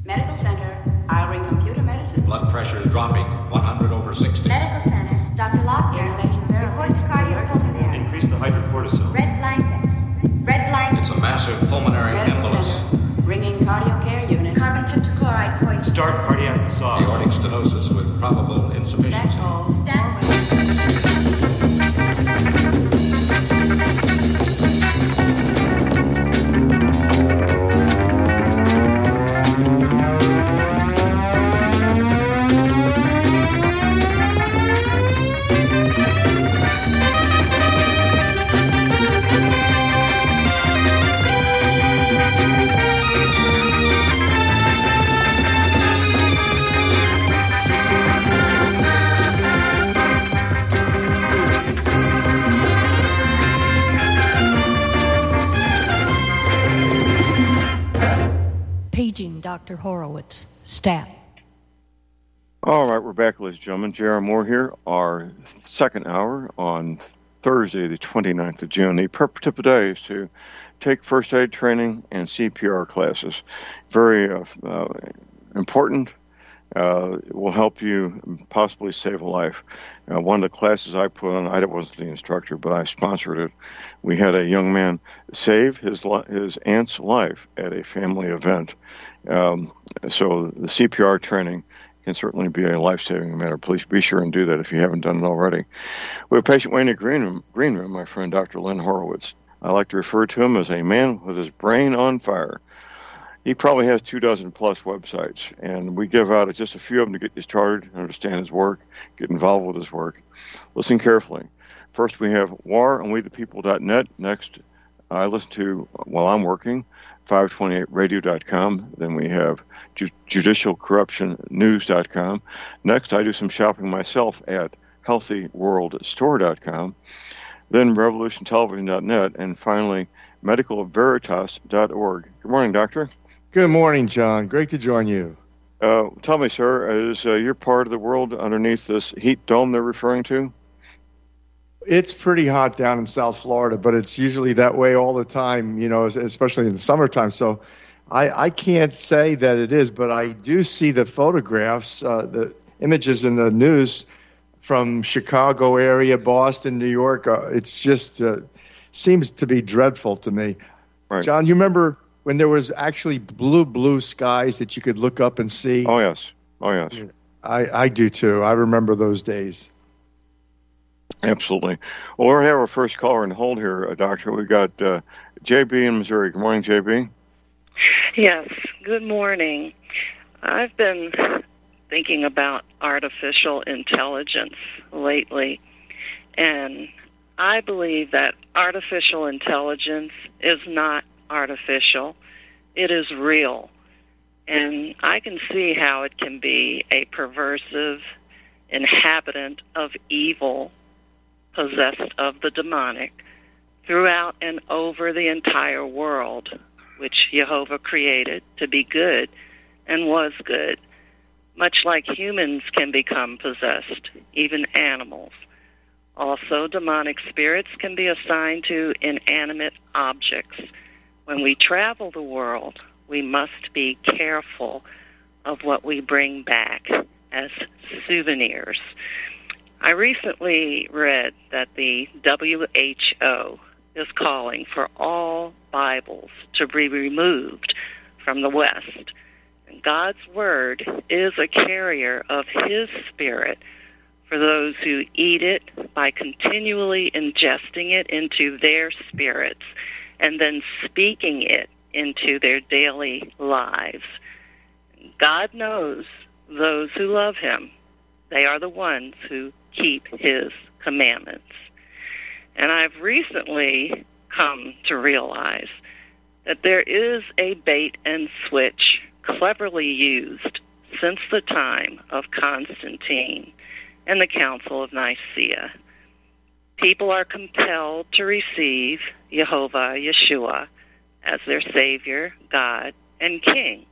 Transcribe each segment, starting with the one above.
Medical Center, I'll ring computer medicine. Blood pressure is dropping, 100/60. Medical Center, Dr. Lockyer. Report to cardiopulmonary. Increase the hydrocortisone. Red blanket. Red blanket. It's a massive pulmonary Medical embolus. Center, ringing cardio care unit. Carbon tetrachloride poison. Start cardiac massage. Aortic stenosis with probable insufficiency. Paging Dr. Horowitz, stat. All right, we're back, ladies and gentlemen. J.R. Moore here, our second hour on Thursday, the 29th of June. The prep tip of the day is to take first aid training and CPR classes. Very important. It will help you possibly save a life. One of the classes I put on, I wasn't the instructor, but I sponsored it. We had a young man save his aunt's life at a family event. So the CPR training can certainly be a life-saving matter. Please be sure and do that if you haven't done it already. We have patient waiting in the green room, my friend Dr. Len Horowitz. I like to refer to him as a man with his brain on fire. He probably has 24 plus websites, and we give out just a few of them to get you started, understand his work, get involved with his work. Listen carefully. First, we have waranwethepeople.net. Next, I listen to, while I'm working, 528radio.com. Then we have judicialcorruptionnews.com. Next, I do some shopping myself at healthyworldstore.com. Then revolutiontelevision.net. And finally, medicalveritas.org. Good morning, Doctor. Good morning, John. Great to join you. Tell me, sir, is your part of the world underneath this heat dome they're referring to? It's pretty hot down in South Florida, but it's usually that way all the time, you know, especially in the summertime. So I can't say that it is, but I do see the photographs, the images in the news from Chicago area, Boston, New York. It's just seems to be dreadful to me. Right. John, you remember when there was actually blue skies that you could look up and see? Oh, yes. I do, too. I remember those days. Absolutely. Well, we're going to have our first caller in hold here, Doctor. We've got JB in Missouri. Good morning, JB. Yes, good morning. I've been thinking about artificial intelligence lately, and I believe that artificial intelligence is not artificial. It is real. And I can see how it can be a perversive inhabitant of evil, possessed of the demonic, throughout and over the entire world, which Jehovah created to be good and was good, much like humans can become possessed, even animals. Also, demonic spirits can be assigned to inanimate objects. When we travel the world, we must be careful of what we bring back as souvenirs. I recently read that the WHO is calling for all Bibles to be removed from the West. And God's Word is a carrier of His Spirit for those who eat it by continually ingesting it into their spirits and then speaking it into their daily lives. God knows those who love Him. They are the ones who keep His commandments. And I've recently come to realize that there is a bait and switch cleverly used since the time of Constantine and the Council of Nicaea. People are compelled to receive Jehovah Yeshua as their Savior, God, and King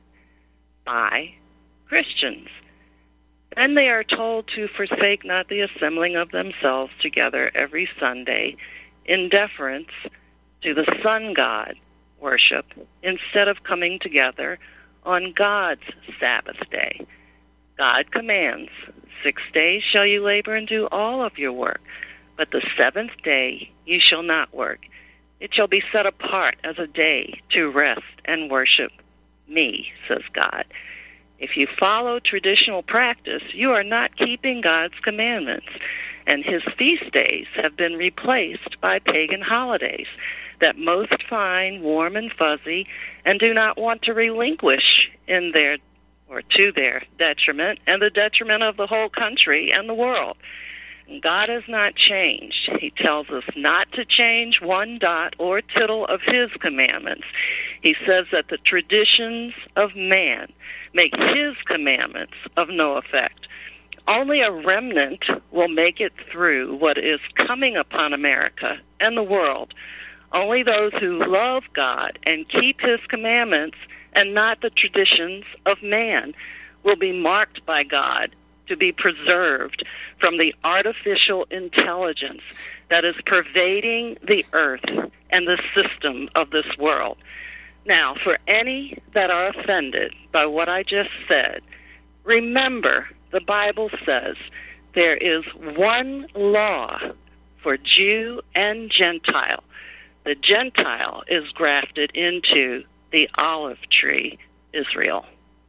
by Christians. Then they are told to forsake not the assembling of themselves together every Sunday in deference to the sun god worship instead of coming together on God's Sabbath day. God commands, 6 days shall you labor and do all of your work, but the seventh day you shall not work. It shall be set apart as a day to rest and worship me, says God. If you follow traditional practice, you are not keeping God's commandments, and his feast days have been replaced by pagan holidays that most find warm and fuzzy and do not want to relinquish in their or to their detriment and the detriment of the whole country and the world. God has not changed. He tells us not to change one dot or tittle of his commandments. He says that the traditions of man make his commandments of no effect. Only a remnant will make it through what is coming upon America and the world. Only those who love God and keep his commandments and not the traditions of man will be marked by God to be preserved from the artificial intelligence that is pervading the earth and the system of this world. Now, for any that are offended by what I just said, remember the Bible says there is one law for Jew and Gentile. The Gentile is grafted into the olive tree, Israel.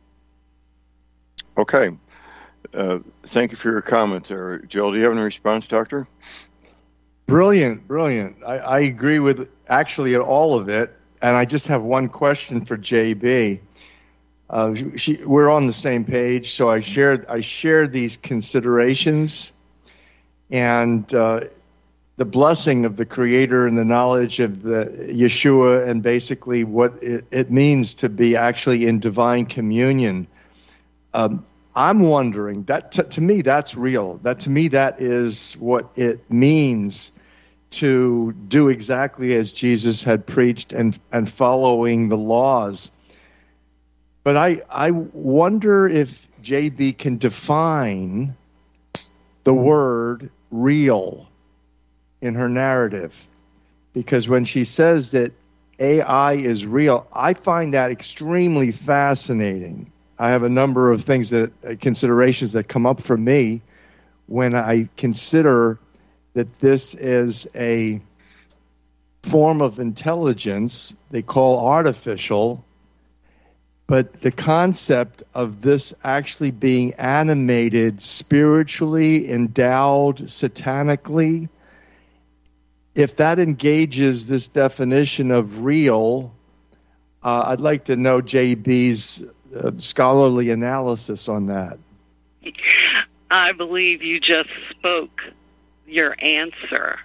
Okay. Thank you for your comment there. Jill, do you have any response, Doctor? Brilliant. I agree with actually all of it, and I just have one question for JB. We're on the same page, so I shared these considerations, and the blessing of the Creator and the knowledge of the Yeshua, and basically what it means to be actually in divine communion. I'm wondering, that to me that's real. To me that is what it means to do exactly as Jesus had preached and following the laws. But I wonder if JB can define the word real in her narrative. Because when she says that AI is real, I find that extremely fascinating. I have a number of considerations that come up for me when I consider that this is a form of intelligence they call artificial, but the concept of this actually being animated, spiritually endowed, satanically, if that engages this definition of real, I'd like to know JB's scholarly analysis on that. I believe you just spoke your answer.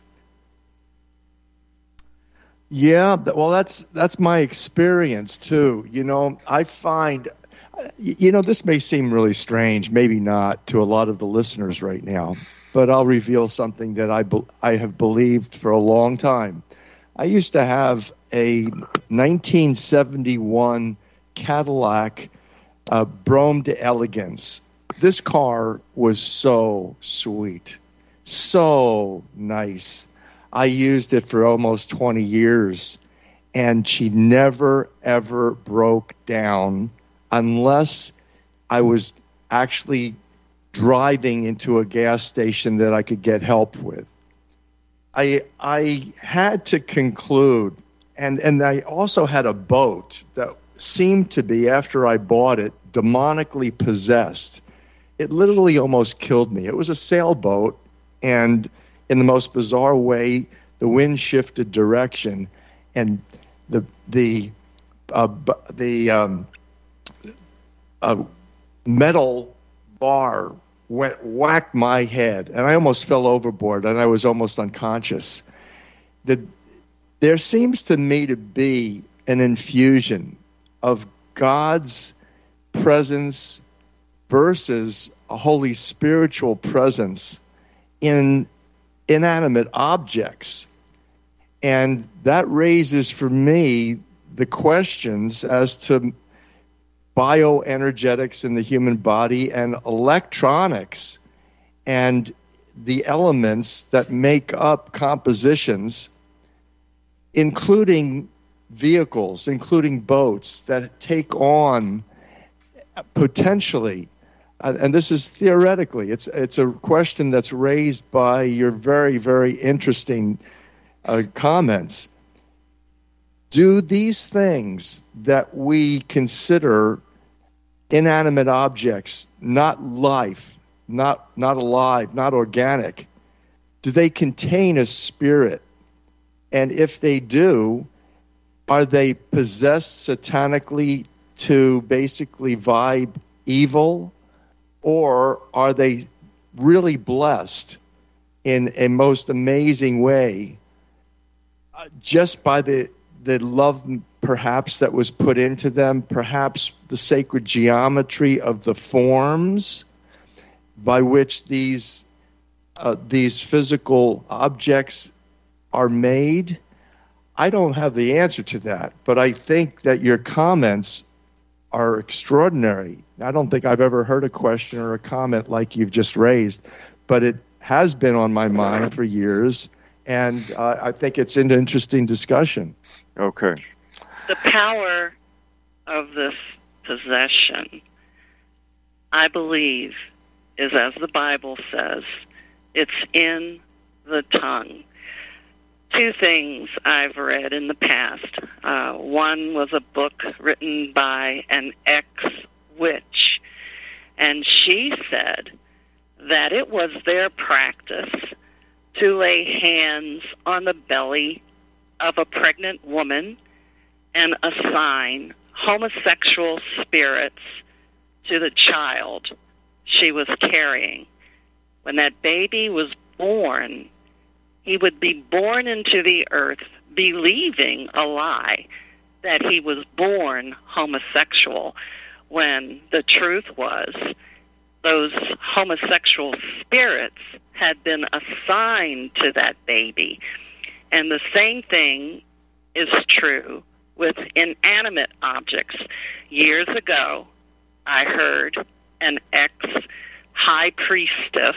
Yeah, well, that's my experience too. I find, this may seem really strange, maybe not to a lot of the listeners right now, but I'll reveal something that I have believed for a long time. I used to have a 1971 Cadillac Brome d'Elegance. This car was so sweet, so nice. I used it for almost 20 years, and she never, ever broke down unless I was actually driving into a gas station that I could get help with. I had to conclude, and I also had a boat that seemed to be, after I bought it, demonically possessed. It literally almost killed me. It was a sailboat, and in the most bizarre way, the wind shifted direction, and the metal bar whacked my head, and I almost fell overboard, and I was almost unconscious. There seems to me to be an infusion of God's presence versus a holy spiritual presence in inanimate objects. And that raises for me the questions as to bioenergetics in the human body and electronics and the elements that make up compositions, including vehicles, including boats that take on potentially, and this is theoretically, it's a question that's raised by your very, very interesting comments. Do these things that we consider inanimate objects, not life, not alive, not organic, do they contain a spirit? And if they do, are they possessed satanically to basically vibe evil, or are they really blessed in a most amazing way just by the love perhaps that was put into them, perhaps the sacred geometry of the forms by which these physical objects are made? I don't have the answer to that, but I think that your comments are extraordinary. I don't think I've ever heard a question or a comment like you've just raised, but it has been on my mind for years, and I think it's an interesting discussion. Okay. The power of this possession, I believe, is, as the Bible says, it's in the tongue. Two things I've read in the past. One was a book written by an ex-witch, and she said that it was their practice to lay hands on the belly of a pregnant woman and assign homosexual spirits to the child she was carrying. When that baby was born, he would be born into the earth believing a lie that he was born homosexual, when the truth was those homosexual spirits had been assigned to that baby. And the same thing is true with inanimate objects. Years ago, I heard an ex-high priestess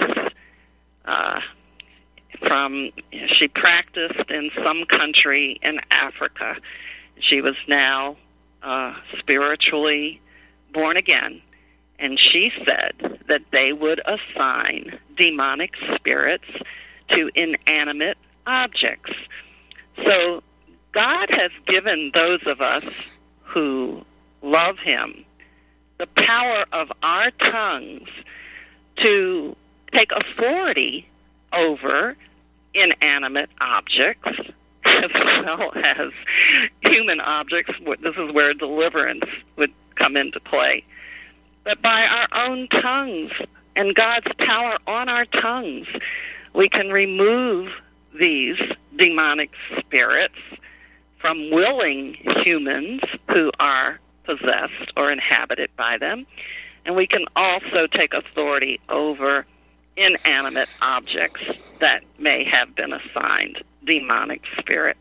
she practiced in some country in Africa. She was now spiritually born again, and she said that they would assign demonic spirits to inanimate objects. So God has given those of us who love Him the power of our tongues to take authority over inanimate objects as well as human objects. This is where deliverance would come into play. But by our own tongues and God's power on our tongues, we can remove these demonic spirits from willing humans who are possessed or inhabited by them. And we can also take authority over inanimate objects that may have been assigned demonic spirits.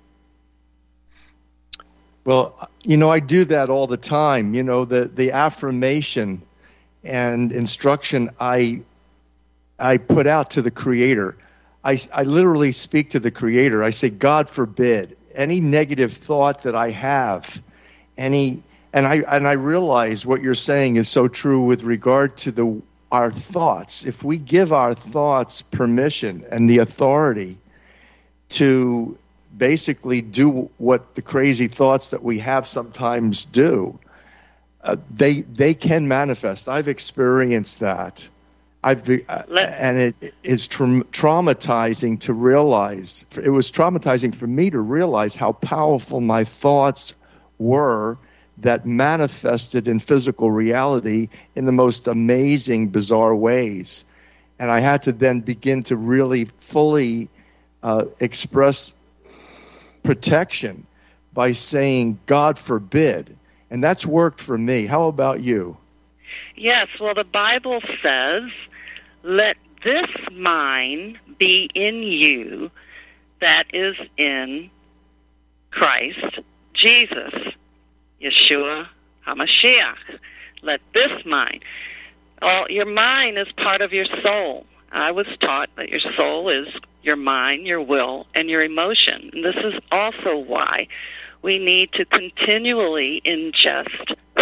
Well, I do that all the time. The affirmation and instruction I put out to the Creator. I literally speak to the Creator. I say, God forbid any negative thought that I have, and I realize what you're saying is so true with regard to our thoughts. If we give our thoughts permission and the authority to basically do what the crazy thoughts that we have sometimes do, they can manifest. I've experienced that. And it is traumatizing to realize. It was traumatizing for me to realize how powerful my thoughts were that manifested in physical reality in the most amazing, bizarre ways. And I had to then begin to really fully express protection by saying, God forbid. And that's worked for me. How about you? Yes, well, the Bible says, let this mind be in you that is in Christ Jesus, Yeshua HaMashiach. Let this mind. Well, your mind is part of your soul. I was taught that your soul is your mind, your will, and your emotion. And this is also why we need to continually ingest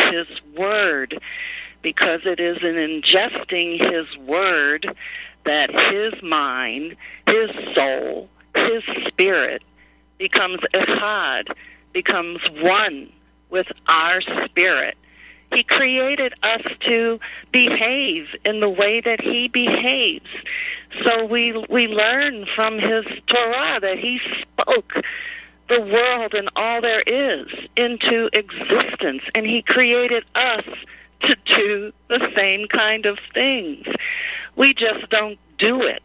His Word, because it is in ingesting His Word that His mind, His soul, His spirit becomes echad, becomes one with our spirit. He created us to behave in the way that He behaves. So we learn from His Torah that He spoke the world and all there is into existence, and He created us to do the same kind of things. We just don't do it.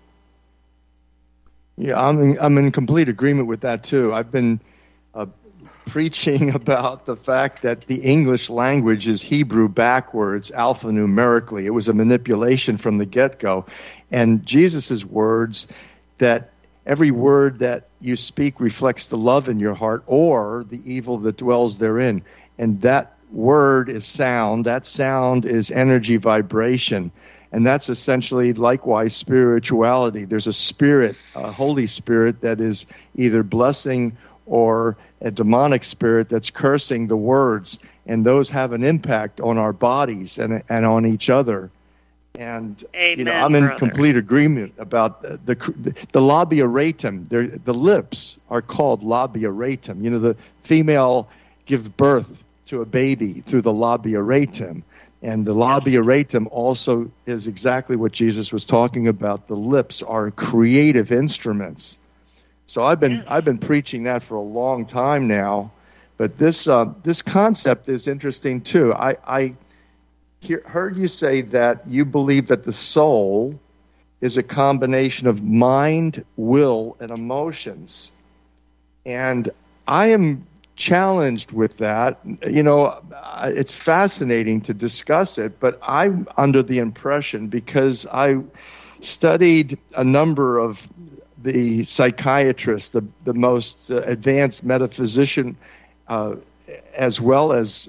Yeah, I'm in complete agreement with that too. I've been preaching about the fact that the English language is Hebrew backwards, alphanumerically. It was a manipulation from the get-go. And Jesus' words, that every word that you speak reflects the love in your heart or the evil that dwells therein. And that word is sound. That sound is energy vibration. And that's essentially likewise spirituality. There's a spirit, a Holy Spirit, that is either blessing or a demonic spirit that's cursing the words, and those have an impact on our bodies and on each other. And Amen, I'm in brother. complete agreement about the labia ratum. The lips are called labia ratum. The female gives birth to a baby through the labia ratum. And the labia ratum also is exactly what Jesus was talking about. The lips are creative instruments. So I've been preaching that for a long time now, but this concept is interesting too. I heard you say that you believe that the soul is a combination of mind, will, and emotions, and I am challenged with that. It's fascinating to discuss it, but I'm under the impression, because I studied a number of the psychiatrists, the most advanced metaphysician, as well as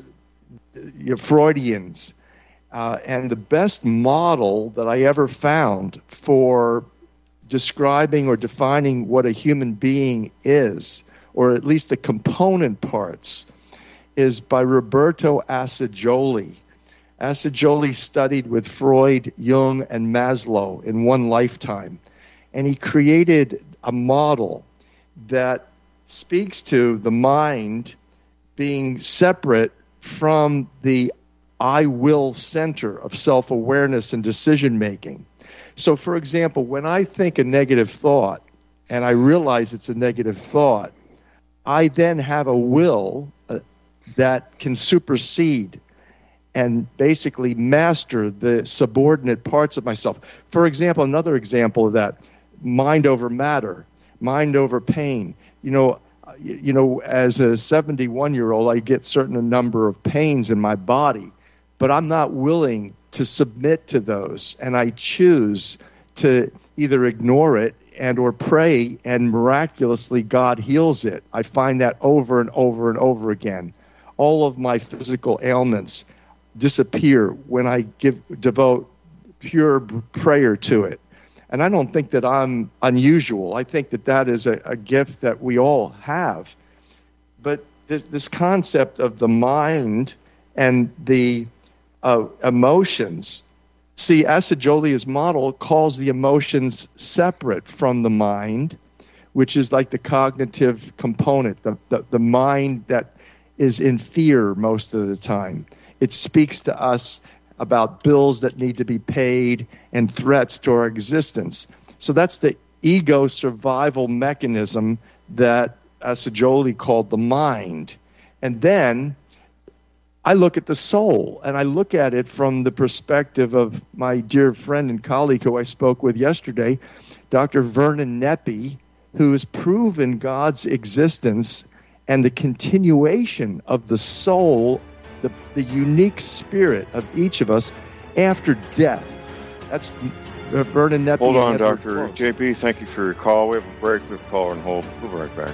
Freudians. And the best model that I ever found for describing or defining what a human being is, or at least the component parts, is by Roberto Assagioli. Assagioli studied with Freud, Jung, and Maslow in one lifetime. And he created a model that speaks to the mind being separate from the I will center of self-awareness and decision-making. So, for example, when I think a negative thought, and I realize it's a negative thought, I then have a will that can supersede and basically master the subordinate parts of myself. For example, another example of that, mind over matter, mind over pain. As a 71-year-old, I get certain number of pains in my body, but I'm not willing to submit to those, and I choose to either ignore it and or pray, and miraculously God heals it. I find that over and over and over again. All of my physical ailments disappear when I devote pure prayer to it. And I don't think that I'm unusual. I think that is a gift that we all have. But this concept of the mind and the emotions, see, Assagioli's model calls the emotions separate from the mind, which is like the cognitive component, the mind that is in fear most of the time. It speaks to us about bills that need to be paid and threats to our existence. So that's the ego survival mechanism that Assagioli called the mind. And then I look at the soul, and I look at it from the perspective of my dear friend and colleague who I spoke with yesterday, Dr. Vernon Neppy, who has proven God's existence and the continuation of the soul, the unique spirit of each of us after death. That's Vernon Neppy. Hold on, Dr. JP. Thank you for your call. We have a break. We have a caller on hold. We'll be right back.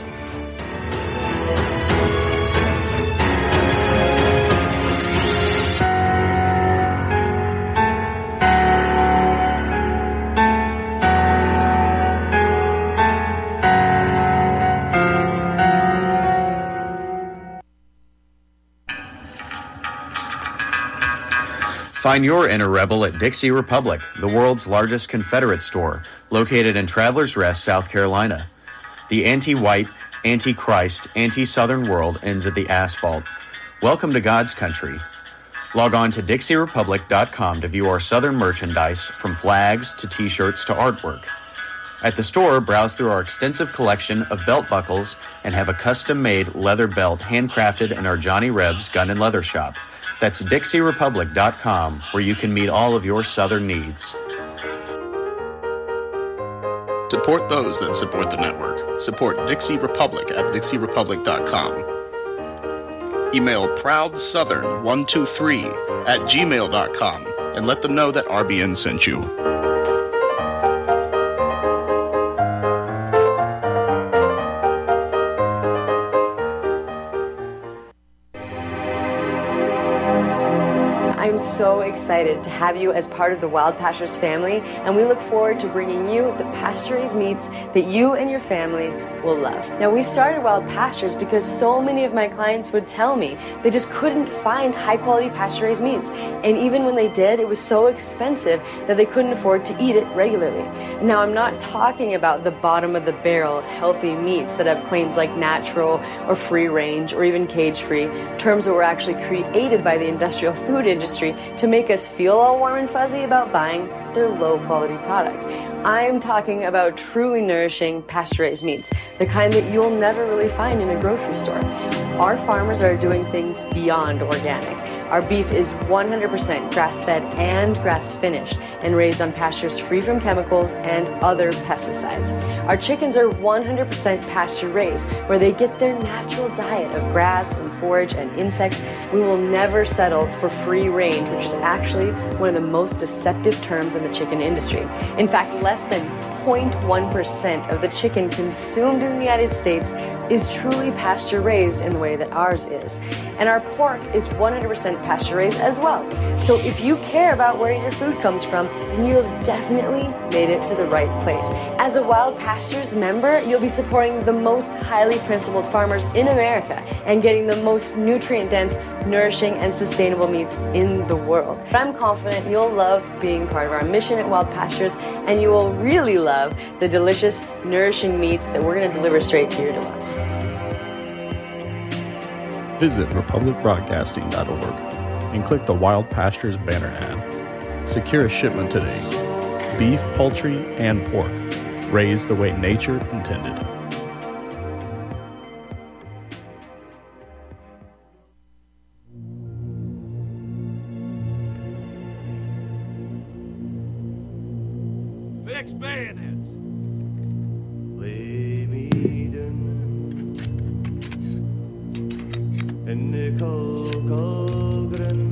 Find your inner rebel at Dixie Republic, the world's largest Confederate store, located in Travelers Rest, South Carolina. The anti-white, anti-Christ, anti-Southern world ends at the asphalt. Welcome to God's country. Log on to DixieRepublic.com to view our Southern merchandise, from flags to T-shirts to artwork. At the store, browse through our extensive collection of belt buckles and have a custom-made leather belt handcrafted in our Johnny Reb's Gun and Leather Shop. That's DixieRepublic.com, where you can meet all of your Southern needs. Support those that support the network. Support Dixie Republic at DixieRepublic.com. Email ProudSouthern123@gmail.com and let them know that RBN sent you. I'm so excited to have you as part of the Wild Pastures family, and we look forward to bringing you the pasture-raised meats that you and your family will love. Now, we started Wild Pastures because so many of my clients would tell me they just couldn't find high-quality pasture-raised meats, and even when they did, it was so expensive that they couldn't afford to eat it regularly. Now, I'm not talking about the bottom-of-the-barrel healthy meats that have claims like natural or free-range or even cage-free, terms that were actually created by the industrial food industry to make us feel all warm and fuzzy about buying their low-quality products. I'm talking about truly nourishing pasture-raised meats, the kind that you'll never really find in a grocery store. Our farmers are doing things beyond organic. Our beef is 100% grass-fed and grass-finished and raised on pastures free from chemicals and other pesticides. Our chickens are 100% pasture-raised, where they get their natural diet of grass and forage and insects. We will never settle for free range, which is actually one of the most deceptive terms in the chicken industry. In fact, less than 0.1% of the chicken consumed in the United States is truly pasture-raised in the way that ours is. And our pork is 100% pasture-raised as well. So if you care about where your food comes from, then you have definitely made it to the right place. As a Wild Pastures member, you'll be supporting the most highly principled farmers in America and getting the most nutrient-dense, nourishing, and sustainable meats in the world. I'm confident you'll love being part of our mission at Wild Pastures, and you will really love the delicious, nourishing meats that we're going to deliver straight to your door. Visit republicbroadcasting.org and click the Wild Pastures banner ad. Secure a shipment today. Beef, poultry, and pork, raised the way nature intended. Fix bayonets. Lay me down in the cold, cold ground,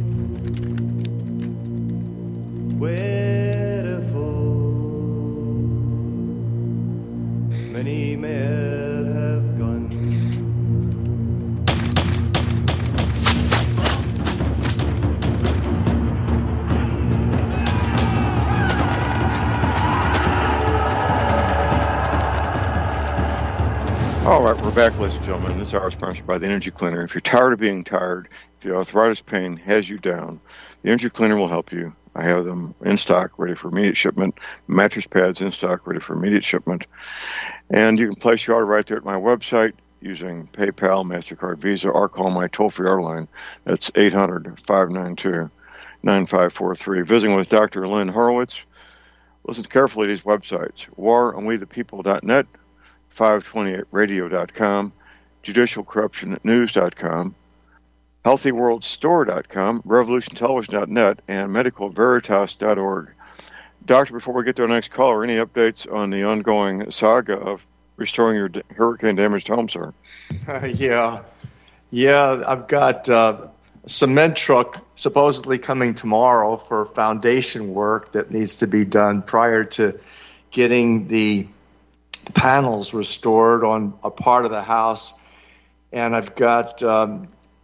wherefore many men have gone. All right, we're back, ladies and gentlemen. This hour is sponsored by the Energy Cleaner. If you're tired of being tired, if your arthritis pain has you down, the Energy Cleaner will help you. I have them in stock, ready for immediate shipment. Mattress pads in stock, ready for immediate shipment. And you can place your order right there at my website using PayPal, MasterCard, Visa, or call my toll-free order line. That's 800-592-9543. Visiting with Dr. Lynn Horowitz. Listen carefully to these websites: waronwethepeople.net, 528radio.com, judicialcorruptionnews.com, healthyworldstore.com, revolutiontelevision.net, and medicalveritas.org. Doctor, before we get to our next caller, any updates on the ongoing saga of restoring your hurricane-damaged home, sir? Yeah, I've got a cement truck supposedly coming tomorrow for foundation work that needs to be done prior to getting the panels restored on a part of the house. And I've got, a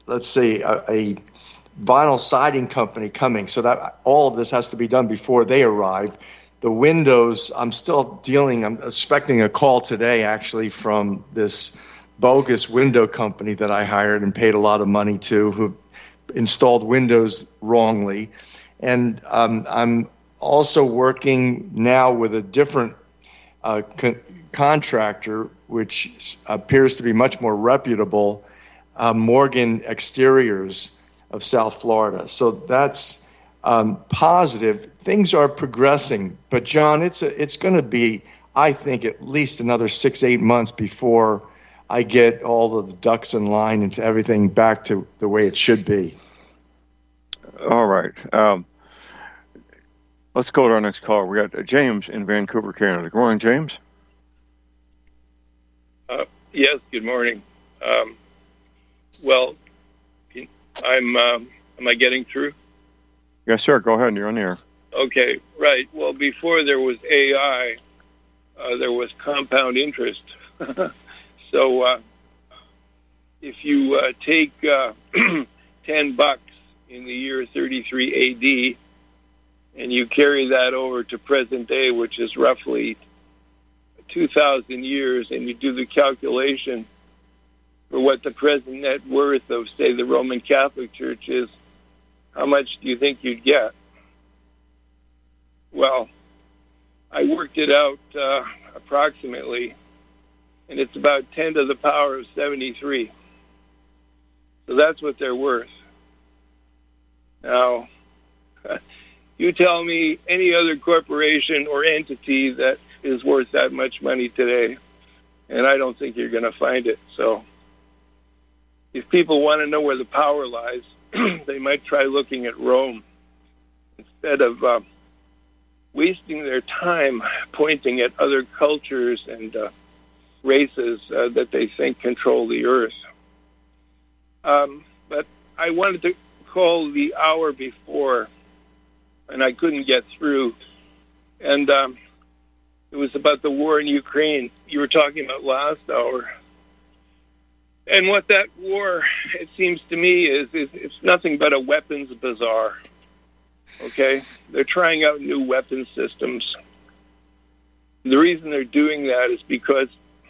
vinyl siding company coming, so that all of this has to be done before they arrive. The windows, I'm expecting a call today, actually, from this bogus window company that I hired and paid a lot of money to, who installed windows wrongly. And I'm also working now with a different contractor, which appears to be much more reputable, Morgan Exteriors of South Florida. So that's positive. Things are progressing. But, John, it's going to be, I think, at least another 6-8 months before I get all of the ducks in line and everything back to the way it should be. All right. Let's go to our next caller. We got James in Vancouver, Canada. Good morning, James. Yes, good morning. Well, am I getting through? Yes, sir. Go ahead. You're on the air. Okay, right. Well, before there was AI, there was compound interest. So if you take $10 in the year 33 AD, and you carry that over to present day, which is roughly 2,000 years, and you do the calculation for what the present net worth of, say, the Roman Catholic Church is, how much do you think you'd get? Well, I worked it out approximately, and it's about 10 to the power of 73. So that's what they're worth. Now, you tell me any other corporation or entity that is worth that much money today, and I don't think you're going to find it. So if people want to know where the power lies, they might try looking at Rome instead of wasting their time pointing at other cultures and races that they think control the earth. But I wanted to call the hour before, and I couldn't get through. And it was about the war in Ukraine. You were talking about last hour. And what that war, it seems to me, is it's nothing but a weapons bazaar. Okay? They're trying out new weapons systems. The reason they're doing that is because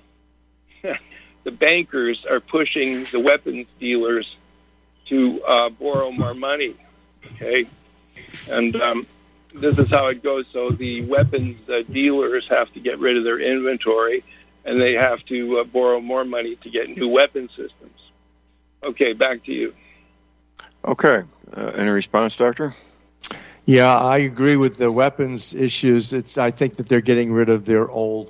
the bankers are pushing the weapons dealers to borrow more money. Okay? And this is how it goes. So the weapons dealers have to get rid of their inventory, and they have to borrow more money to get new weapon systems. Okay, back to you. Okay. Any response, Doctor? Yeah, I agree with the weapons issues. I think that they're getting rid of their old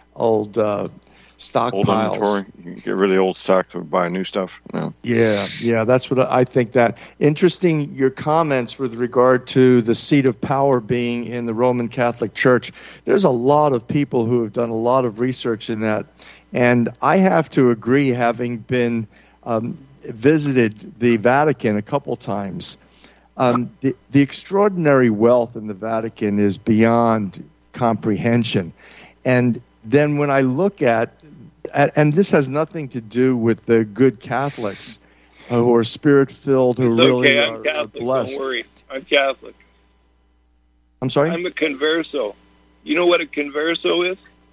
stockpiles. Old inventory. You get rid of the old stock to buy new stuff. No. Yeah, that's what I think. That interesting. Your comments with regard to the seat of power being in the Roman Catholic Church. There's a lot of people who have done a lot of research in that, and I have to agree, having been visited the Vatican a couple times. The extraordinary wealth in the Vatican is beyond comprehension. And then when I look at and this has nothing to do with the good Catholics who are spirit-filled, who really I'm Catholic, are blessed. Don't worry. I'm Catholic. I'm sorry? I'm a converso. You know what a converso is?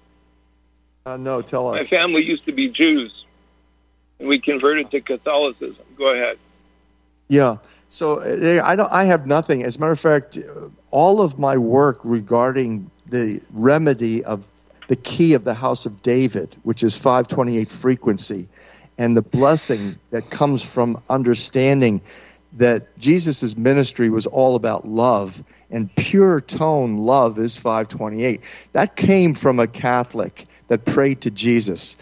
No, tell us. My family used to be Jews, and we converted to Catholicism. Go ahead. Yeah. So I have nothing. As a matter of fact, all of my work regarding the remedy of the key of the house of David, which is 528 frequency, and the blessing that comes from understanding that Jesus' ministry was all about love, and pure tone love is 528. That came from a Catholic that prayed to Jesus.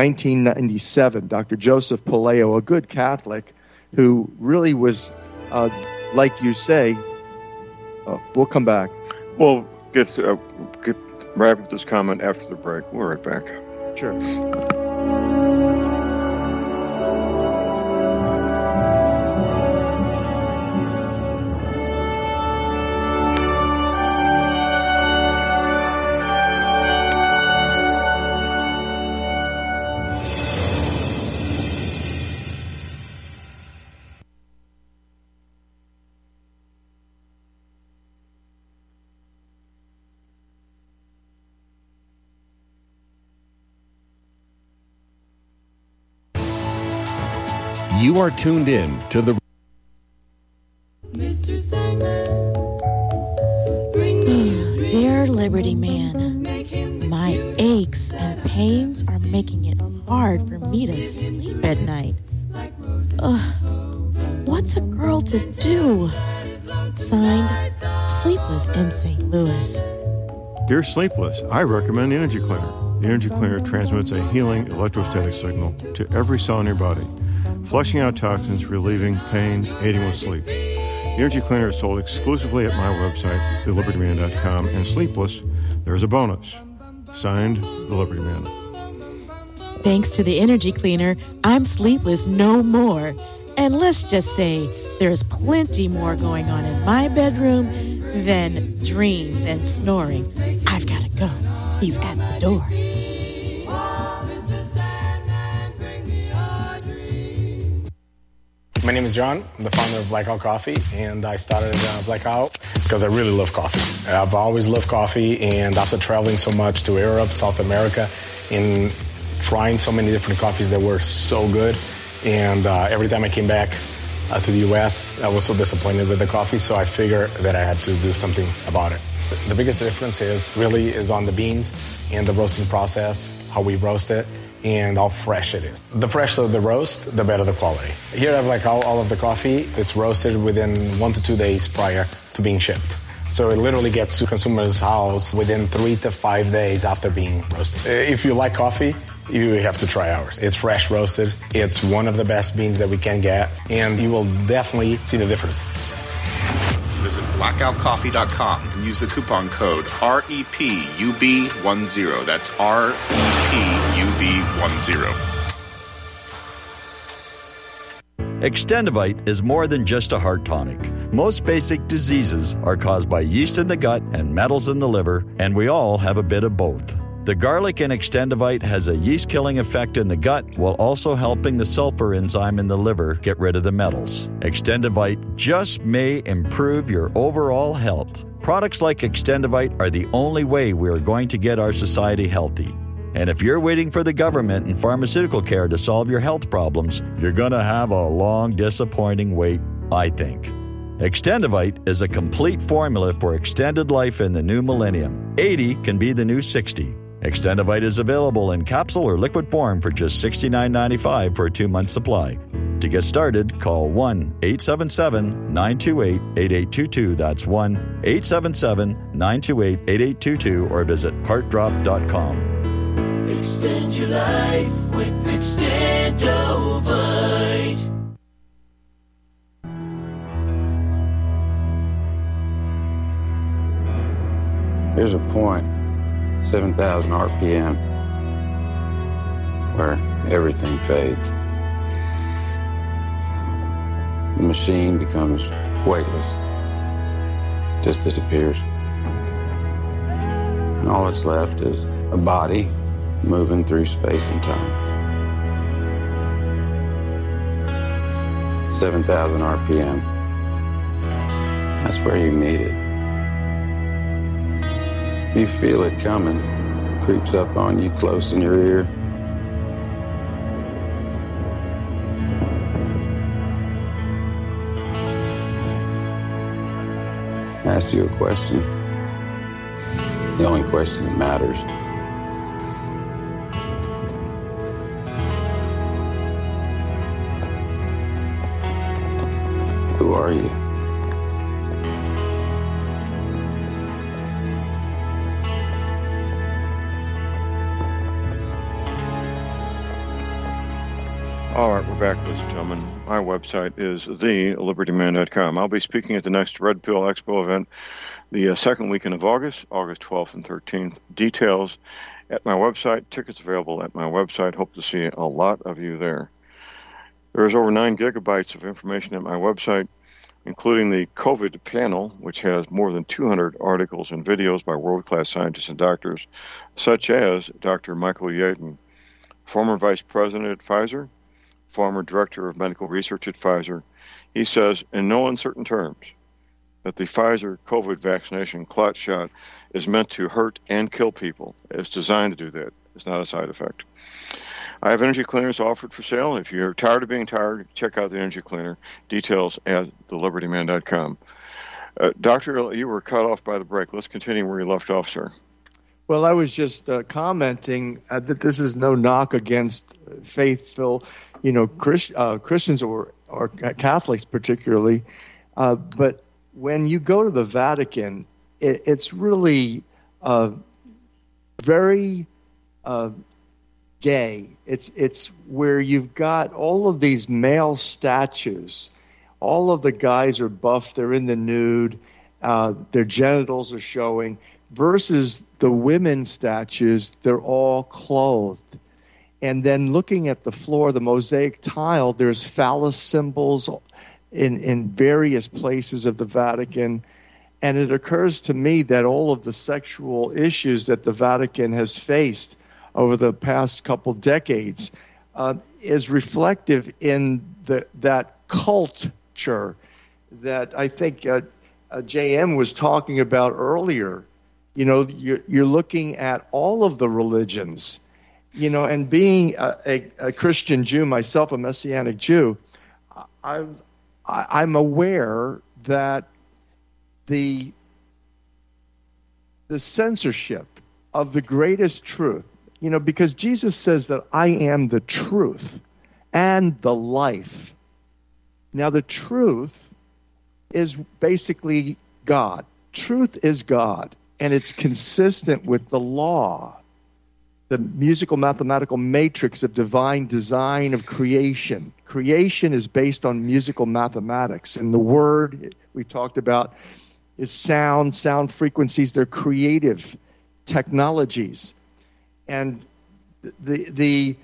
1997, Dr. Joseph Paleo, a good Catholic who really was, like you say, we'll come back. We'll get wrap up this comment after the break. We're right back. Sure. You are tuned in to the Dear Liberty Man, my aches and pains are making it hard for me to sleep at night. What's a girl to do? Signed, Sleepless in St. Louis. Dear Sleepless, I recommend the Energy Cleaner. The Energy Cleaner transmits a healing electrostatic signal to every cell in your body, flushing out toxins, relieving pain, aiding with sleep. The Energy Cleaner is sold exclusively at my website, thelibertyman.com, and Sleepless, there's a bonus. Signed, The Liberty Man. Thanks to the Energy Cleaner, I'm sleepless no more. And let's just say there's plenty more going on in my bedroom than dreams and snoring. I've got to go. He's at the door. My name is John. I'm the founder of Blackout Coffee, and I started Blackout because I really love coffee. I've always loved coffee, and after traveling so much to Europe, South America, and trying so many different coffees that were so good, and every time I came back to the U.S., I was so disappointed with the coffee, so I figured that I had to do something about it. The biggest difference is on the beans and the roasting process, how we roast it, and how fresh it is. The fresher the roast, the better the quality. Here I have all of the coffee. It's roasted within 1 to 2 days prior to being shipped. So it literally gets to consumer's house within 3 to 5 days after being roasted. If you like coffee, you have to try ours. It's fresh roasted. It's one of the best beans that we can get, and you will definitely see the difference. Visit blackoutcoffee.com and use the coupon code REPUB10. That's REPUB10. Extendivite is more than just a heart tonic. Most basic diseases are caused by yeast in the gut and metals in the liver, and we all have a bit of both. The garlic in Extendivite has a yeast-killing effect in the gut while also helping the sulfur enzyme in the liver get rid of the metals. Extendivite just may improve your overall health. Products like Extendivite are the only way we are going to get our society healthy. And if you're waiting for the government and pharmaceutical care to solve your health problems, you're going to have a long, disappointing wait, I think. Extendivite is a complete formula for extended life in the new millennium. 80 can be the new 60. Extendivite is available in capsule or liquid form for just $69.95 for a 2-month supply. To get started, call 1-877-928-8822. That's 1-877-928-8822 or visit heartdrop.com. Extend your life with Extendovite. There's a point, 7,000 RPM, where everything fades. The machine becomes weightless, just disappears. And all that's left is a body moving through space and time. 7,000 RPM. That's where you meet it. You feel it coming, creeps up on you close in your ear. Ask you a question, the only question that matters. Who are you? All right, we're back, ladies and gentlemen. My website is thelibertyman.com. I'll be speaking at the next Red Pill Expo event the second weekend of August 12th and 13th. Details at my website, tickets available at my website. Hope to see a lot of you there. There is over 9 gigabytes of information at my website, including the COVID panel, which has more than 200 articles and videos by world-class scientists and doctors, such as Dr. Michael Yeadon, former vice president at Pfizer, former director of medical research at Pfizer. He says, in no uncertain terms, that the Pfizer COVID vaccination clot shot is meant to hurt and kill people. It's designed to do that. It's not a side effect. I have energy cleaners offered for sale. If you're tired of being tired, check out the energy cleaner. Details at thelibertyman.com. Doctor, you were cut off by the break. Let's continue where you left off, sir. Well, I was just commenting that this is no knock against faithful, Christians or Catholics particularly, but when you go to the Vatican, it's really very gay. It's where you've got all of these male statues. All of the guys are buff. They're in the nude. Their genitals are showing. Versus the women statues, they're all clothed. And then looking at the floor, the mosaic tile, there's phallus symbols in various places of the Vatican. And it occurs to me that all of the sexual issues that the Vatican has faced over the past couple decades is reflective in that culture that I think JM was talking about earlier. You're looking at all of the religions, and being a Christian Jew myself, a Messianic Jew, I'm aware that the censorship of the greatest truth, because Jesus says that I am the truth and the life. Now, the truth is basically God. Truth is God, and it's consistent with the law, the musical mathematical matrix of divine design of creation. Creation is based on musical mathematics, and the word we talked about is sound frequencies. They're creative technologies. And the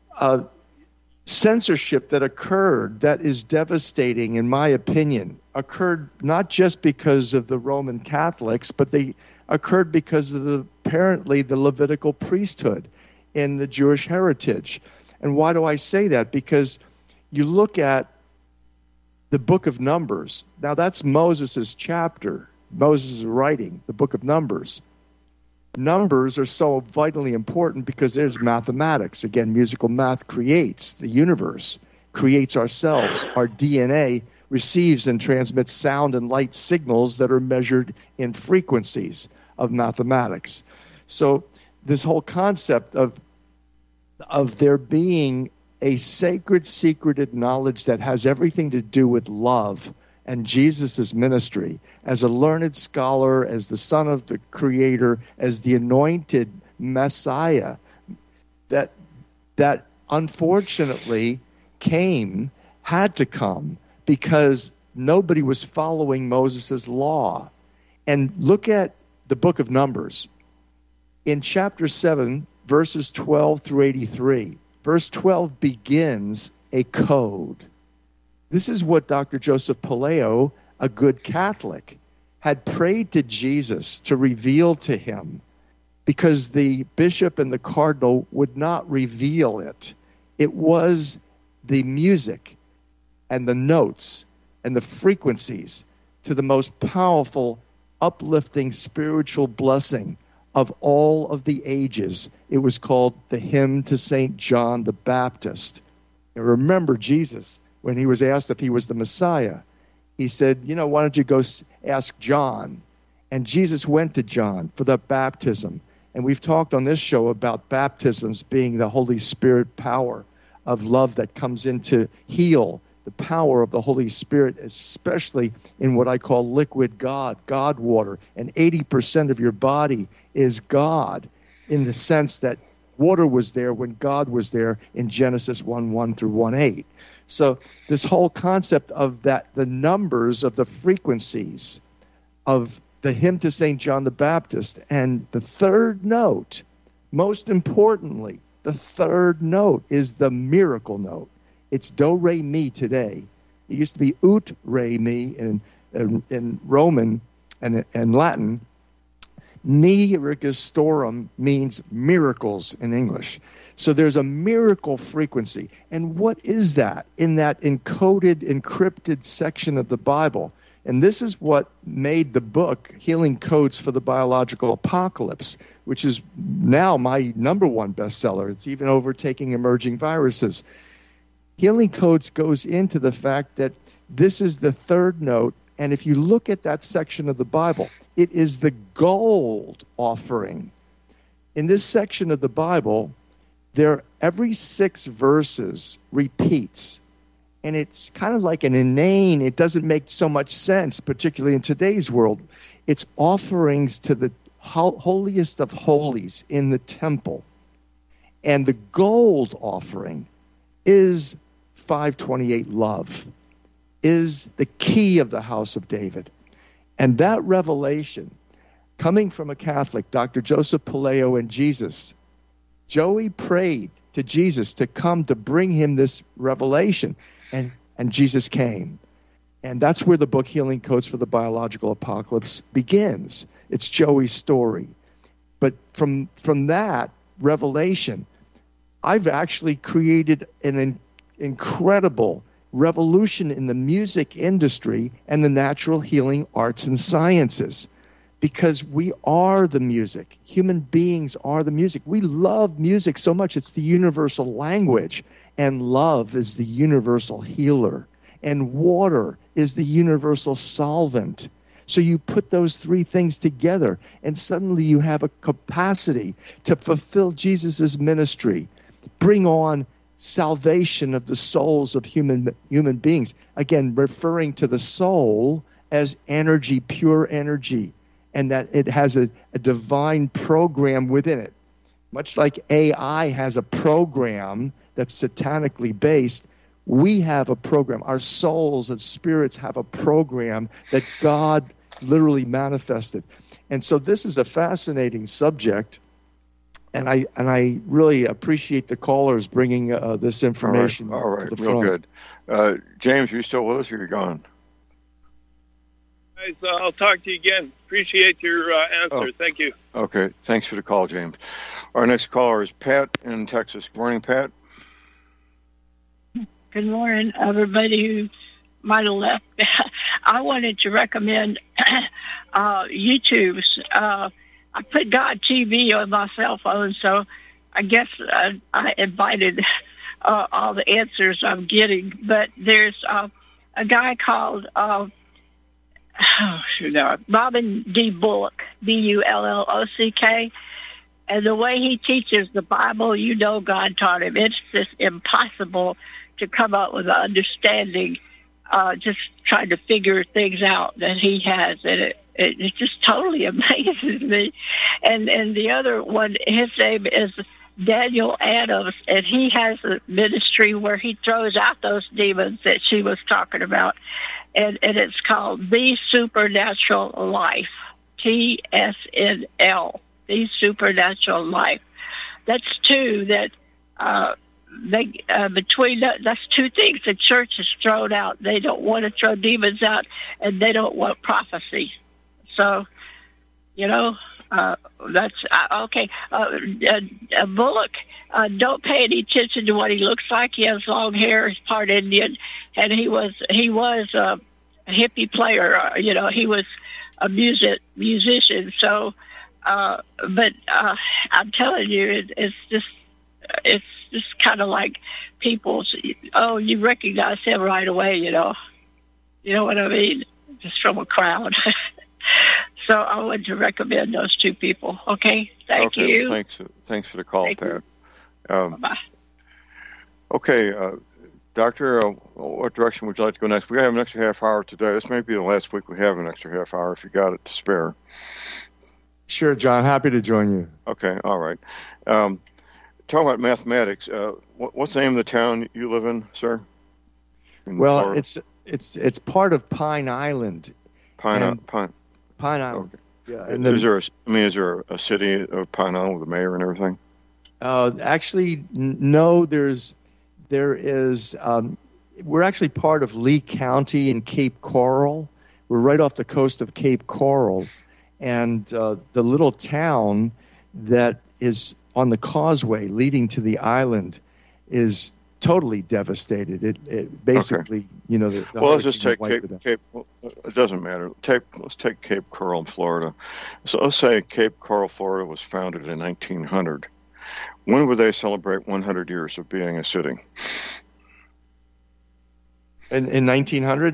censorship that occurred, that is devastating, in my opinion, occurred not just because of the Roman Catholics, but they occurred because of apparently the Levitical priesthood in the Jewish heritage. And why do I say that? Because you look at the book of Numbers. Now, that's Moses' chapter, Moses' writing, the book of Numbers. Numbers are so vitally important because there's mathematics. Again, musical math creates the universe, creates ourselves. Our DNA receives and transmits sound and light signals that are measured in frequencies of mathematics. So this whole concept of there being a sacred, secreted knowledge that has everything to do with love and Jesus' ministry, as a learned scholar, as the son of the Creator, as the anointed Messiah, that unfortunately had to come because nobody was following Moses' law. And look at the book of Numbers. In chapter 7, verses 12 through 83, verse 12 begins a code. This is what Dr. Joseph Paleo, a good Catholic, had prayed to Jesus to reveal to him, because the bishop and the cardinal would not reveal it. It was the music and the notes and the frequencies to the most powerful, uplifting spiritual blessing of all of the ages. It was called the Hymn to St. John the Baptist. And remember, Jesus, when he was asked if he was the Messiah, he said, why don't you go ask John? And Jesus went to John for the baptism. And we've talked on this show about baptisms being the Holy Spirit power of love that comes in to heal, the power of the Holy Spirit, especially in what I call liquid God water. And 80% of your body is God, in the sense that water was there when God was there in Genesis 1:1 through 1:8. So this whole concept of that, the numbers of the frequencies of the Hymn to St. John the Baptist, and the third note, most importantly, the third note is the miracle note. It's do, re, mi today. It used to be ut, re, mi in Roman and Latin. Miracustorum means miracles in English. So there's a miracle frequency. And what is that in that encoded, encrypted section of the Bible? And this is what made the book Healing Codes for the Biological Apocalypse, which is now my number one bestseller. It's even overtaking Emerging Viruses. Healing Codes goes into the fact that this is the third note And if you look at that section of the Bible, it is the gold offering. In this section of the Bible, every 6 verses repeats. And it's kind of like an inane, it doesn't make so much sense, particularly in today's world. It's offerings to the holiest of holies in the temple. And the gold offering is 528 love, is the key of the house of David. And that revelation, coming from a Catholic, Dr. Joseph Palaio and Jesus, Joey prayed to Jesus to come to bring him this revelation. And Jesus came. And that's where the book Healing Codes for the Biological Apocalypse begins. It's Joey's story. But from that revelation, I've actually created an incredible revolution in the music industry and the natural healing arts and sciences, because we are the music. Human beings are the music. We love music so much. It's the universal language, and love is the universal healer, and water is the universal solvent. So you put those 3 things together, and suddenly you have a capacity to fulfill Jesus' ministry, bring on salvation of the souls of human beings. Again, referring to the soul as energy, pure energy, and that it has a divine program within it. Much like AI has a program that's satanically based, we have a program. Our souls and spirits have a program that God literally manifested. And so this is a fascinating subject. And I really appreciate the callers bringing this information. All right, to the real front. good. James, are you still with us, or are you gone? Guys, I'll talk to you again. Appreciate your answer. Thank you. Okay, thanks for the call, James. Our next caller is Pat in Texas. Good morning, Pat. Good morning, everybody who might have left. I wanted to recommend YouTube's. I put God TV on my cell phone, so I guess I invited all the answers I'm getting. But there's a guy called Robin D. Bullock, Bullock, and the way he teaches the Bible, God taught him. It's just impossible to come up with an understanding, just trying to figure things out that he has, and it just totally amazes me. And the other one, his name is Daniel Adams, and he has a ministry where he throws out those demons that she was talking about, and it's called The Supernatural Life, TSNL, The Supernatural Life. That's 2 that that's 2 things the church has thrown out. They don't want to throw demons out, and they don't want prophecy. So, that's okay. Bullock, don't pay any attention to what he looks like. He has long hair. He's part Indian, and he was a hippie player. He was a musician. So, but I'm telling you, it's just kind of like people's. Oh, you recognize him right away. You know what I mean? Just from a crowd. So I wanted to recommend those 2 people. Okay, thank you. Thanks for the call, Pat. Bye. Okay, Doctor, what direction would you like to go next? We have an extra half hour today. This may be the last week we have an extra half hour if you got it to spare. Sure, John. Happy to join you. Okay, all right. Talking about mathematics, what's the name of the town you live in, sir? Well, it's part of Pine Island. Pine Island. Okay. Yeah. And is there a city of Pine Island with a mayor and everything? Actually, no. There is. We're actually part of Lee County in Cape Coral. We're right off the coast of Cape Coral, and the little town that is on the causeway leading to the island is totally devastated. It basically, the let's just take Cape. It doesn't matter. Let's take Cape Coral, Florida. So let's say Cape Coral, Florida, was founded in 1900. When would they celebrate 100 years of being a city? In 1900,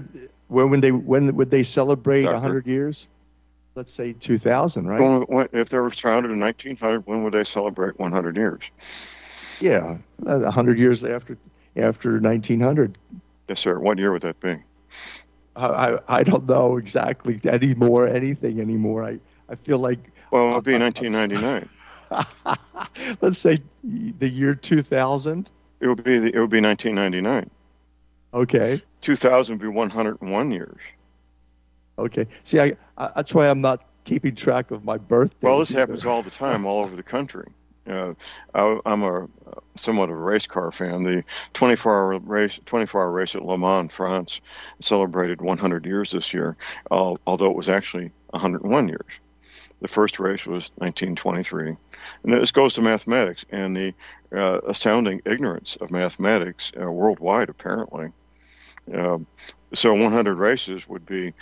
when would they celebrate Doctor? 100 years? Let's say 2000, right? If they were founded in 1900, when would they celebrate 100 years? Yeah, 100 years after 1900. Yes, sir. What year would that be? I don't know exactly anything anymore. I feel like... Well, it would be 1999. Let's say the year 2000. It would be 1999. Okay. 2000 would be 101 years. Okay. See, I that's why I'm not keeping track of my birthday. Well, this happens all the time, all over the country. I'm somewhat of a race car fan. The 24-hour race at Le Mans, France, celebrated 100 years this year, although it was actually 101 years. The first race was 1923. And this goes to mathematics and the astounding ignorance of mathematics worldwide, apparently. So 100 races would be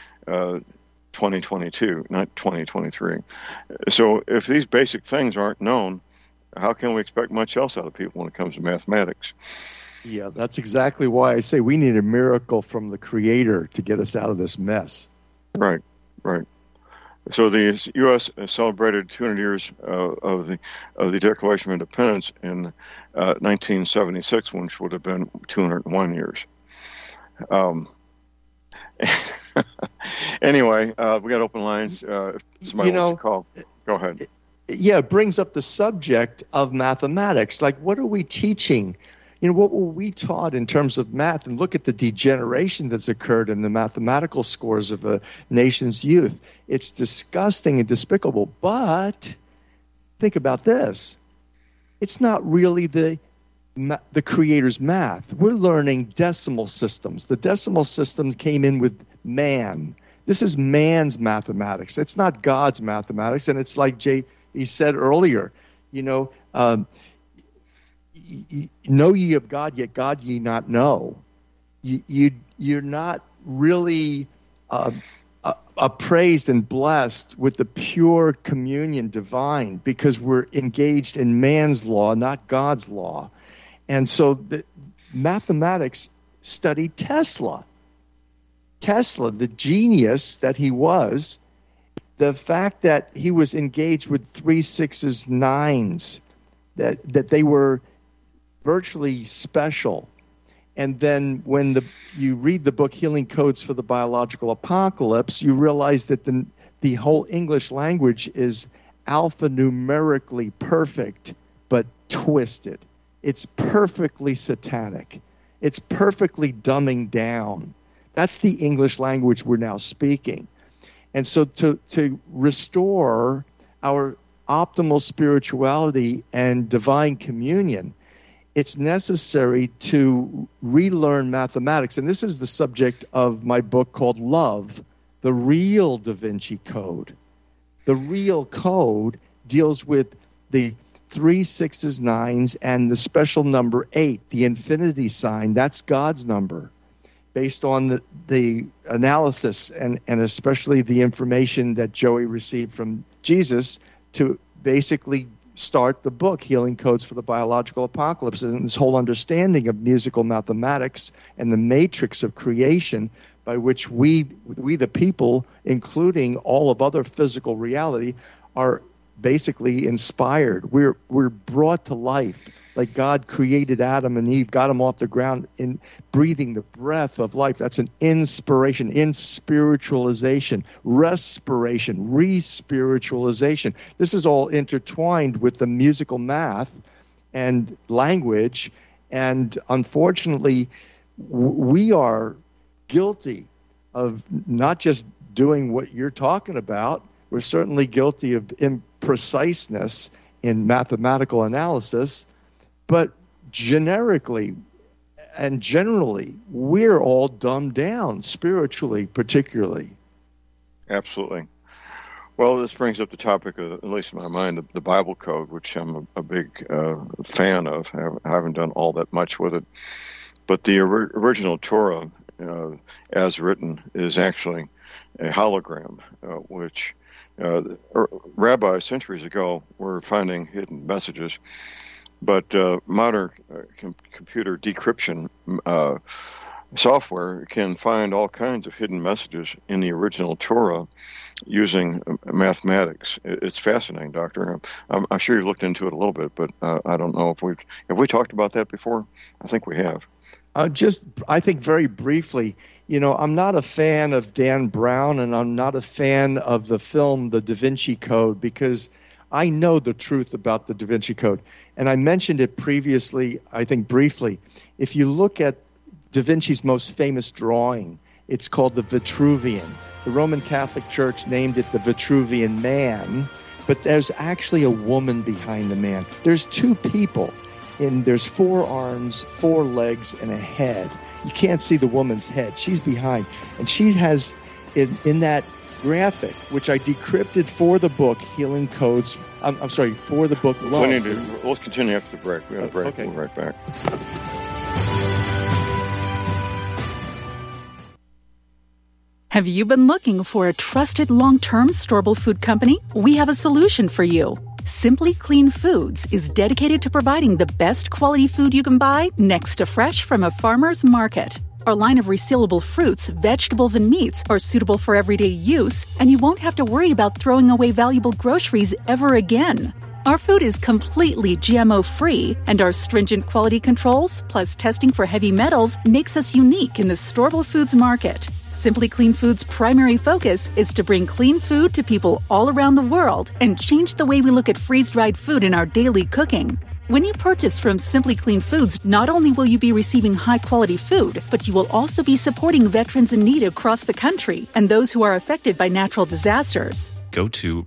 2022, not 2023. So if these basic things aren't known, how can we expect much else out of people when it comes to mathematics? Yeah, that's exactly why I say we need a miracle from the Creator to get us out of this mess. Right. So the U.S. celebrated 200 years of the Declaration of Independence in 1976, which would have been 201 years. Anyway, we got open lines. If somebody wants to call, go ahead. Yeah, it brings up the subject of mathematics. Like, what are we teaching? What were we taught in terms of math? And look at the degeneration that's occurred in the mathematical scores of a nation's youth. It's disgusting and despicable. But think about this. It's not really the Creator's math. We're learning decimal systems. The decimal system came in with man. This is man's mathematics. It's not God's mathematics. And it's like he said earlier, know ye of God, yet God ye not know. You're not really appraised and blessed with the pure communion divine because we're engaged in man's law, not God's law. And so the mathematics studied Tesla. Tesla, the genius that he was, the fact that he was engaged with 3 6s, 9s, that they were virtually special. And then when you read the book Healing Codes for the Biological Apocalypse, you realize that the whole English language is alphanumerically perfect, but twisted. It's perfectly satanic. It's perfectly dumbing down. That's the English language we're now speaking. And so to restore our optimal spirituality and divine communion, it's necessary to relearn mathematics. And this is the subject of my book called Love, the Real Da Vinci Code. The real code deals with the 3 6s, 9s, and the special number 8, the infinity sign. That's God's number. Based on the analysis and especially the information that Joey received from Jesus to basically start the book, Healing Codes for the Biological Apocalypse, and this whole understanding of musical mathematics and the matrix of creation by which we the people, including all of other physical reality, are basically inspired. We're brought to life. Like God created Adam and Eve, got them off the ground in breathing the breath of life. That's an inspiration, inspiritualization, respiration, re-spiritualization. This is all intertwined with the musical math and language. And unfortunately, we are guilty of not just doing what you're talking about. We're certainly guilty of impreciseness in mathematical analysis. But generically and generally, we're all dumbed down, spiritually particularly. Absolutely. Well, this brings up the topic of, at least in my mind, the Bible Code, which I'm a big fan of. I haven't done all that much with it. But the original Torah, as written, is actually a hologram, which rabbis centuries ago were finding hidden messages. But modern computer decryption software can find all kinds of hidden messages in the original Torah using mathematics. It's fascinating, Doctor. I'm sure you've looked into it a little bit, but I don't know if we talked about that before. I think we have. I think very briefly, I'm not a fan of Dan Brown, and I'm not a fan of the film The Da Vinci Code, because I know the truth about the Da Vinci Code. And I mentioned it previously, I think briefly. If you look at Da Vinci's most famous drawing, it's called the Vitruvian. The Roman Catholic Church named it the Vitruvian Man, but there's actually a woman behind the man. There's two people. There's 4 arms, 4 legs, and a head. You can't see the woman's head. She's behind. And she has, in that graphic, which I decrypted for the book, Healing Codes, for the book Love. Let's continue after the break. We got a break. Okay. We'll be right back. Have you been looking for a trusted long-term storable food company? We have a solution for you. Simply Clean Foods is dedicated to providing the best quality food you can buy next to fresh from a farmer's market. Our line of resealable fruits, vegetables, and meats are suitable for everyday use, and you won't have to worry about throwing away valuable groceries ever again. Our food is completely GMO-free, and our stringent quality controls, plus testing for heavy metals, makes us unique in the storable foods market. Simply Clean Foods' primary focus is to bring clean food to people all around the world and change the way we look at freeze-dried food in our daily cooking. When you purchase from Simply Clean Foods, not only will you be receiving high-quality food, but you will also be supporting veterans in need across the country and those who are affected by natural disasters. Go to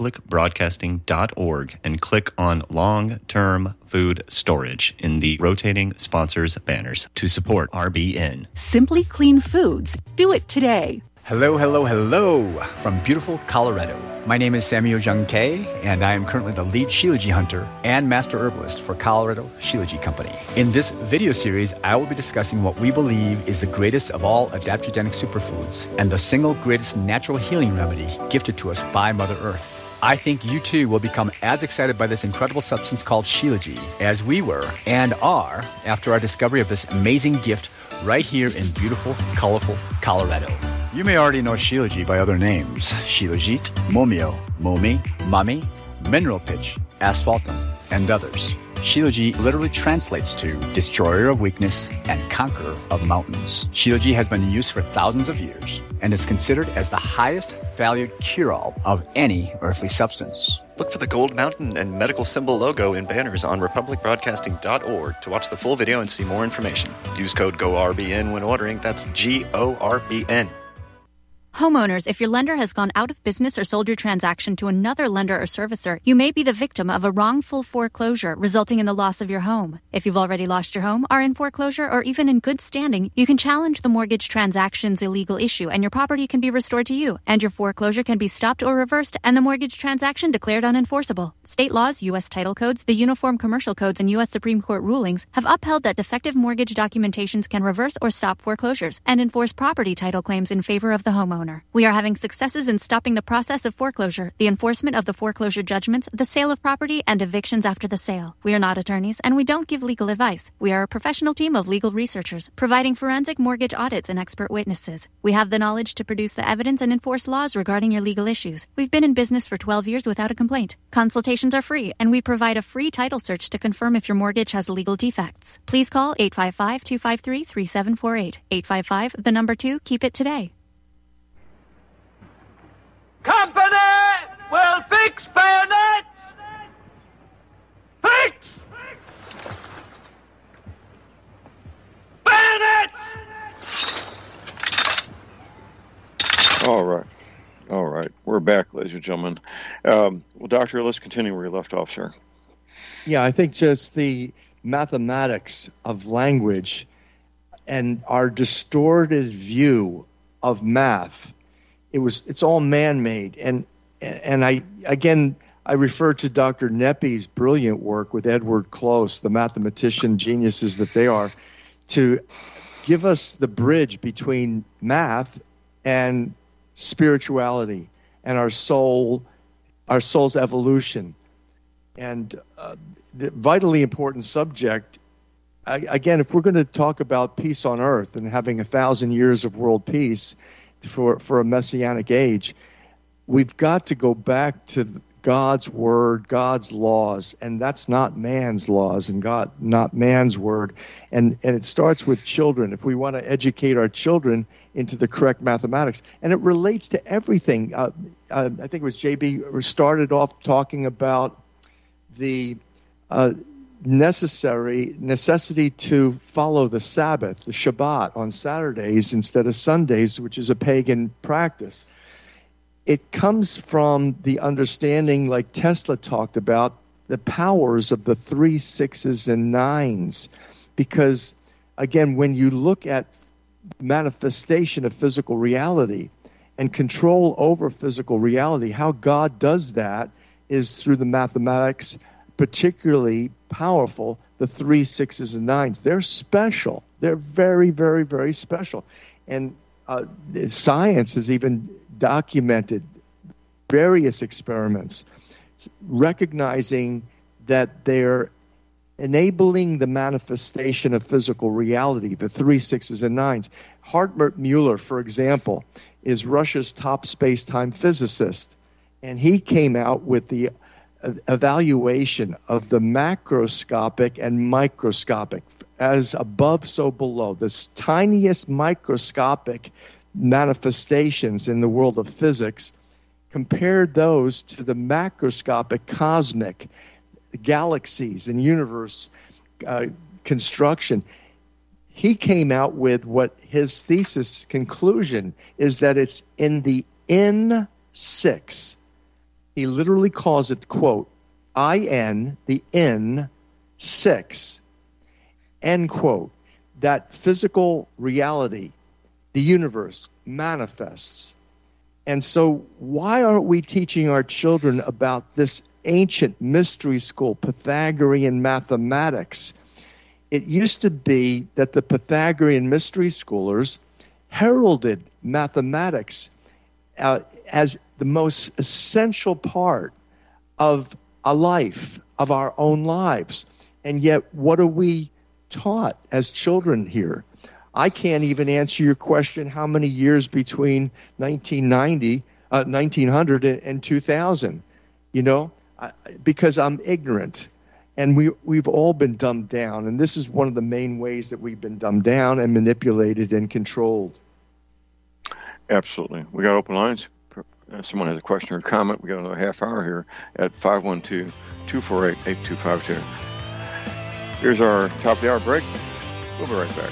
republicbroadcasting.org and click on long-term food storage in the rotating sponsors banners to support RBN. Simply Clean Foods. Do it today. Hello, hello, hello from beautiful Colorado. My name is Samuel Jung Kay, and I am currently the lead Shilajit hunter and master herbalist for Colorado Shilajit Company. In this video series, I will be discussing what we believe is the greatest of all adaptogenic superfoods and the single greatest natural healing remedy gifted to us by Mother Earth. I think you too will become as excited by this incredible substance called Shilajit as we were and are after our discovery of this amazing gift right here in beautiful, colorful Colorado. You may already know Shilajit by other names: Shilajit, Momio, Momi, Mami, Mineral Pitch, Asphaltum, and others. Shilajit literally translates to destroyer of weakness and conqueror of mountains. Shilajit has been in use for thousands of years and is considered as the highest valued cure-all of any earthly substance. Look for the Gold Mountain and medical symbol logo in banners on republicbroadcasting.org to watch the full video and see more information. Use code GORBN when ordering. That's GORBN. Homeowners, if your lender has gone out of business or sold your transaction to another lender or servicer, you may be the victim of a wrongful foreclosure resulting in the loss of your home. If you've already lost your home, are in foreclosure, or even in good standing, you can challenge the mortgage transaction's illegal issue and your property can be restored to you, and your foreclosure can be stopped or reversed and the mortgage transaction declared unenforceable. State laws, U.S. title codes, the Uniform Commercial Codes, and U.S. Supreme Court rulings have upheld that defective mortgage documentations can reverse or stop foreclosures and enforce property title claims in favor of the homeowner. We are having successes in stopping the process of foreclosure, the enforcement of the foreclosure judgments, the sale of property, and evictions after the sale. We are not attorneys, and we don't give legal advice. We are a professional team of legal researchers, providing forensic mortgage audits and expert witnesses. We have the knowledge to produce the evidence and enforce laws regarding your legal issues. We've been in business for 12 years without a complaint. Consultations are free, and we provide a free title search to confirm if your mortgage has legal defects. Please call 855-253-3748. 855, 2, keep it today. Company will fix bayonets! Fix! Bayonets! All right. We're back, ladies and gentlemen. Well, Doctor, let's continue where you left off, sir. Yeah, I think just the mathematics of language and our distorted view of math, it's all man-made. And I refer to Dr. Neppi's brilliant work with Edward Close, the mathematician geniuses that they are, to give us the bridge between math and spirituality and our soul's evolution. And the vitally important subject again, if we're going to talk about peace on earth and having 1,000 years of world peace for a messianic age, we've got to go back to God's word, God's laws, and that's not man's laws and not man's word. And it starts with children. If we want to educate our children into the correct mathematics, and it relates to everything. I think it was JB started off talking about the necessity to follow the Sabbath, the Shabbat, on Saturdays instead of Sundays, which is a pagan practice. It comes from the understanding, like Tesla talked about, the powers of the 3, 6s, and 9s. Because, again, when you look at manifestation of physical reality and control over physical reality, how God does that is through the mathematics, particularly powerful, the 3, 6s, and 9s. They're special. They're very, very, very special. And science has even documented various experiments recognizing that they're enabling the manifestation of physical reality, the 3, 6s, and 9s. Hartmut Müller, for example, is Russia's top space-time physicist, and he came out with the evaluation of the macroscopic and microscopic, as above, so below. The tiniest microscopic manifestations in the world of physics, compared those to the macroscopic cosmic galaxies and universe construction. He came out with what his thesis conclusion is, that it's in the N6. He literally calls it, quote, IN, the N6, end quote, that physical reality, the universe, manifests. And so why aren't we teaching our children about this ancient mystery school, Pythagorean mathematics? It used to be that the Pythagorean mystery schoolers heralded mathematics as the most essential part of a life, of our own lives. And yet, what are we taught as children here? I can't even answer your question, how many years between 1900 and 2000, because I'm ignorant. And we've all been dumbed down. And this is one of the main ways that we've been dumbed down and manipulated and controlled. Absolutely. We got open lines. Someone has a question or comment. We got another half hour here at 512-248-8252. Here's our top of the hour break. We'll be right back.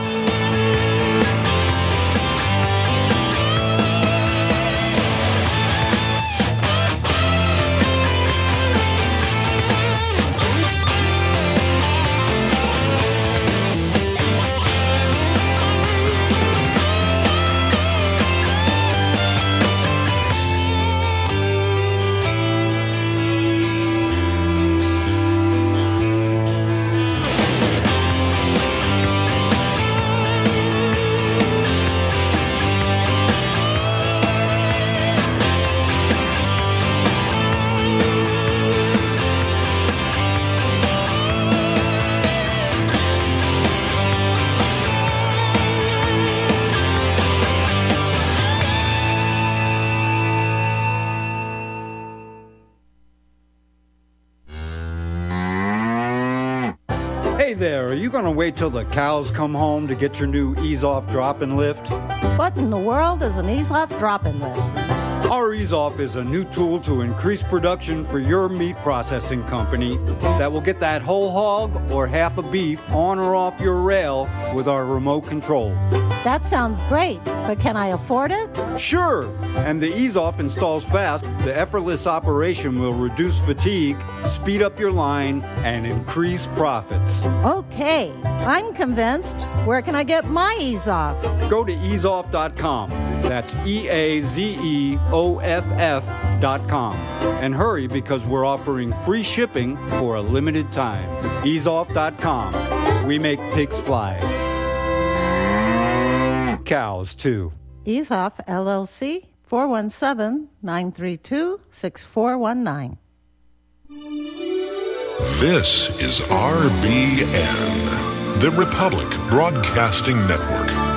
Hey there, are you going to wait till the cows come home to get your new ease-off drop-in lift? What in the world is an ease-off drop-in lift? Our ease-off is a new tool to increase production for your meat processing company that will get that whole hog or half a beef on or off your rail with our remote control. That sounds great, but can I afford it? Sure, and the ease-off installs fast. The effortless operation will reduce fatigue, speed up your line, and increase profits. Okay, I'm convinced. Where can I get my ease-off? Go to easeoff.com. That's EAZEOFF.com. And hurry, because we're offering free shipping for a limited time. Easeoff.com. We make pigs fly. Cows, too. Easeoff, LLC, 417-932-6419. This is RBN, The Republic Broadcasting Network.